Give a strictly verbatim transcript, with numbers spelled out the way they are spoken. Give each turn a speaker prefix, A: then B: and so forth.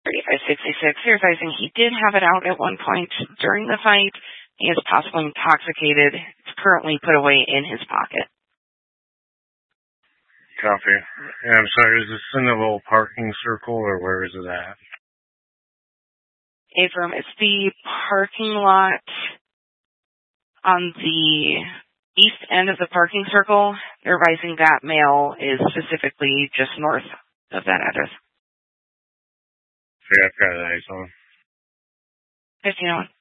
A: thirty-five sixty-six. You're advising he did have it out at one point during the fight. He is possibly intoxicated. It's currently put away in his pocket.
B: Copy. And I'm sorry, is this in the little parking circle, or where is it at?
A: Abram, it's the parking lot on the east end of the parking circle. They're advising that male is specifically just north of that address.
B: Yeah, I've got eyes on.
A: fifteen oh one.